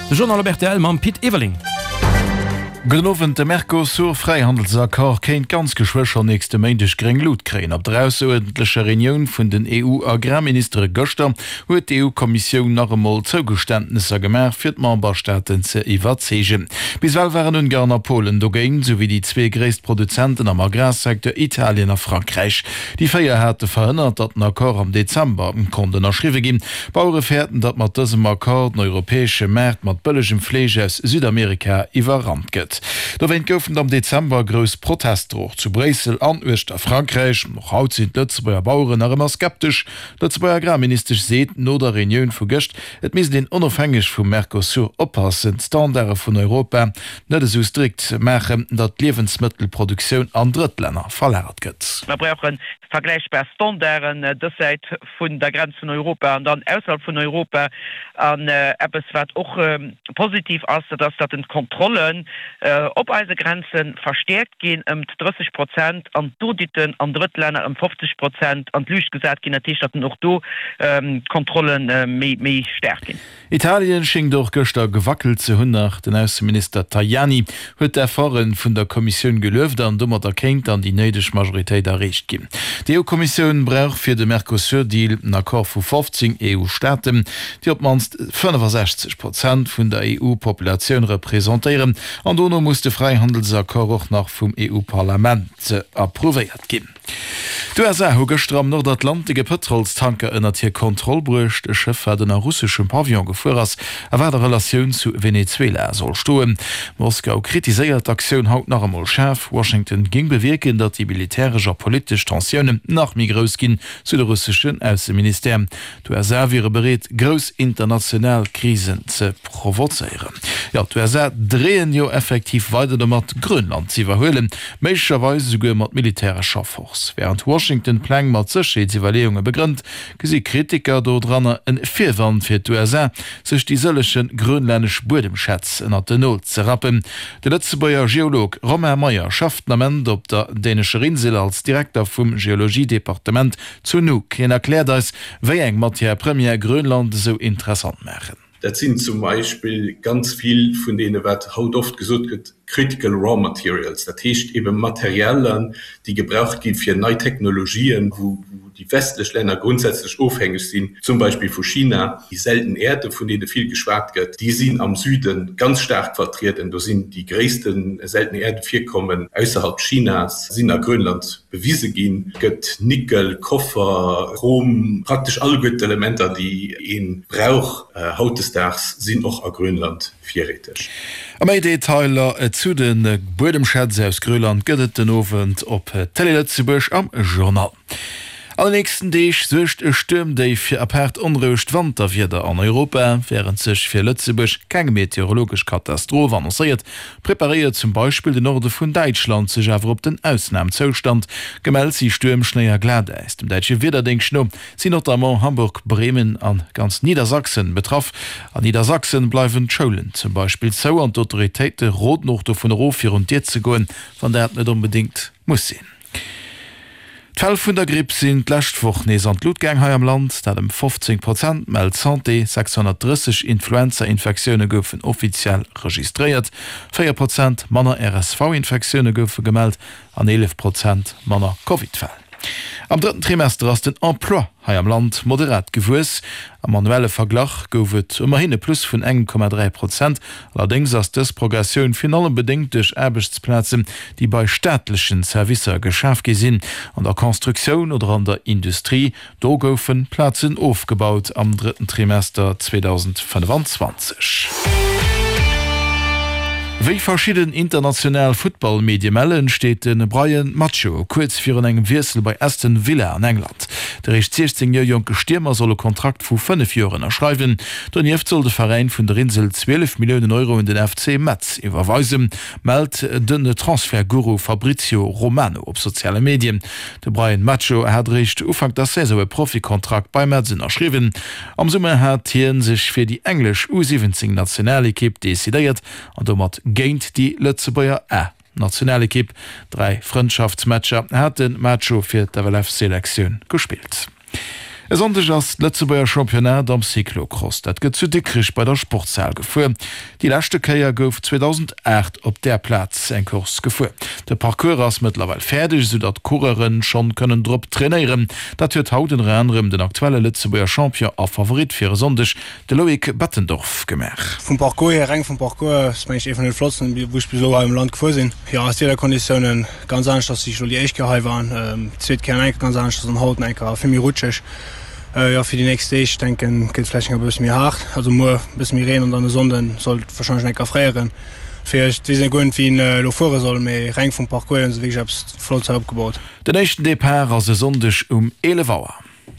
Journal Albertel man Piet Eveling. Genowen de Mercosur Freihandelsakkor kéint ganz geschwëcher nächste Mäindech greng Lot kräen. Op draussordentlecher Reunion vun den EU-Agrarminister Göster huet die EU-Kommission nachmol Zougeständnisser gemer fir d Memberstaaten ze iwwerzegen. Biswell waren Ungarn Polen dogéin sowie die zwee gréist Produzenten am Agrarsektor Italien a Frankreich. Die Feierhärte verhënnert, dat den Akkor am Dezember konnten erschriwe gin. Bauure fährten, dat mat dësem Akkor den europäesche Mäert mat bëllegem Flege aus Südamerika iwwerrand gëtt. Da wenn goufen am Dezember grös Protestdroch zu Bresel anwischt a Frankreich, noch haut sind Lützebauer Bauuren er immer skeptisch. Lützebauer Agrarminister seet no der Reunion vergischt, et mis den unabhängig vum Mercosur oppassen Standarde vun Europa net so strikt machen, dat Lebensmittelproduktion an Drittländer verlagert gëtt. Wir brauchen vergleichbar Standarden derzeit vun der Grenze von Europa und dann außerhalb von Europa an etwas wat auch positiv aus, dass dat den Kontrollen op Eisegrenzen verstärkt gehen 30% an Doditen an Drittländer 50% an Lücht gesagt gehen natürlich noch do Kontrollen méi stärken. Italien schien durch Göster gewackelt zu hun nach den Außenminister Tajani huet erfahren vun der Kommission gelöft an dummer erkennt an die neidech Majoritéit errecht gin. Die EU-Kommission brauch fir de Mercosur-Deal en Akkor vu 15 EU-Staaten, die op manst 65% vun der EU-Population repräsentieren. An Dono muss de Freihandelsakkor auch nach vum EU-Parlament approviert gin. Du gestern am nordatlantische Petrolstanker ënnert hier Kontrollbrucht. De Chef hat den russsischen Pavillon gefuhr ass, war der Relation zu Venezuela soll stoen. Moskau kritisiert Aktion haut nach einmal Chef. Washington ging bewirken, dat die militärischer politische Tensionen nach Migros gin zu der russischen Außenminister. Du wäre bereit, groß international Krisen zu provozieren. Ja, du drehen jo effektiv weiter mat Grönland zu verhöhlen, mecherweise sogar mat militärischer Force. Während Washington Plan mat Evaluungen begrünnt, gesi Kritiker do dran en Vierwand fir USA sech die sëllechen grönländisch Bodenschätz ennner den Not zerrappen. Der letzte Bayer Geolog Romain Meyer schafft amend op der dänische Insel als Direktor vum Geologiedepartement zu Nuuk. Hin erklärt als, wéi eng mat hier Premier Grönland so interessant machen. Das sind zum Beispiel ganz viel von denen, was haut oft gesagt wird, Critical Raw Materials. Das heißt eben Materialien, die gebraucht gehen für neue Technologien, wo die westlichen Länder grundsätzlich aufhängig sind. Zum Beispiel von China. Die seltenen Erden, von denen viel geschwärzt wird, die sind am Süden ganz stark vertreten. Da sind die größten seltenen Erdenvorkommen außerhalb Chinas, sind nach Grönland bewiesen gehen. Es gibt Nickel, Koffer, Chrom, praktisch alle guten Elemente, die in Brauch hautestags sind auch an Grönland theoretisch. Am Detailer zu den Bodenschätze aus Grönland gëtt den Ofent op Telelötzebusch am Journal. Am nächsten Deeg secht e Stürm déi fir apert onrecht Wander wieder an Europa, während sech fir Lützebusch keng meteorologisch Katastrophe annonciert, prepariert zum Beispiel den Norde vun Deutschland sech awer op den Ausnahmezustand, gemeldt sie Stürmschneier Gladeis. Dem Deitsche Widerding schno sie notamment Hamburg, Bremen an ganz Niedersachsen betraff. An Niedersachsen bleiwen Scholen zum Beispiel zo an d'Autoritéite rot noch vun Rofir und Dir ze goen, van der net unbedingt muss sinn. Fall vun der Grippe sind lächtwoch nees an Blutgang ha am Land, dat dem 15% meldt Santé 630 Influenza-Infektionune goufen offiziell registriert, 4% Manner RSV-Infektionune goufe gemeldt, an 11% Manner COVID-Fall. Am dritten Trimester ass den Emploi ha am Land moderat gewues. Am manuelle Verglach goufet immerhin plus vun 1,3%. Allerdings ass des Progressioun finale bedingt durch Erbechtsplatzen, die bei staatlichen Servicer geschafft gesinn, an der Konstruktion oder an der Industrie, do goufen Platzen aufgebaut am dritten Trimester 2025. Wie verschieden international Footballmediemellen steht den Brian Macho kurz für engem Wirsel bei Aston Villa an England. Der 16-jährige Stürmer solle Kontrakt vu 5 Jahren erschreiben. Dann soll der Verein von der Insel 12 Millionen Euro in den FC Metz überweisen, meldet den Transferguru Fabrizio Romano auf soziale Medien. Der Brian Macho hat recht Anfang der Saison Profikontrakt bei Metzen erschrieben. Am Sommer hat Hien sich für die englisch U17 Nationalequipe dezidiert und damit geint die Lützebauer Nationalequipe. 3 Freundschaftsmatcher hat den Macho für der WLF-Selektion gespielt. Es anders als Lützeburger Championat am Cyclocross. Dat gët zu dickrich bei der Sportzahl gefu. Die lachte Käier gouf 2008 op der Platz en Kurs gefu. De Parcours ass mittlerweile fertig, so dat Kurerinnen schon können Drpp trainieren. Dat huet hauten Rennrem den aktuelle Lützeburger Champion a Favorit fir sondech de Loik Battendorf gemerk. Vom Parcours her Rang vom Parcours ich von den Flotzen wo ich so im Land vorsinn. Ja aus der Konditionen ganz anders, dass ich die echt gehe waren. Kein ganz anders haut für mir rutschig. Ja, für die nächste ich denken geht vielleicht ein bisschen mir hart, also nur bis mir reden und dann Sonden soll wahrscheinlich freieren. Wie Lofore soll méi Reng vum Parcours wie Flot abgebaut. Den nächsten Depart as se sondech 11 Uhr.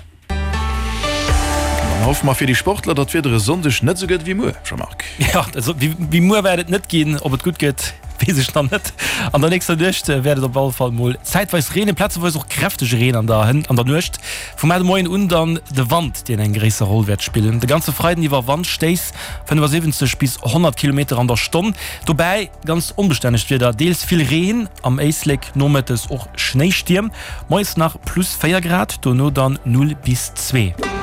Hoff mal fir die Sportler, dat fir sondech net so gëtt wie Mu Mark. Ja, also wie Mu werdet net gehen, ob het gut geht. Stand net an der nächste Dicht werdet der Ballfall mo zeitweis Reen Platz wo auch kräftig Reen an der Nucht vom Moin und dann de Wand den en gräser Rollwert spielen de ganze Freiden die war Wand stes 75 bis 100 km an der Stunde dabei ganz unbeständig wird da deels viel Reen am Eisleck no es auch Schneestirm meist nach plus 4 Grad du nur dann 0 bis 2.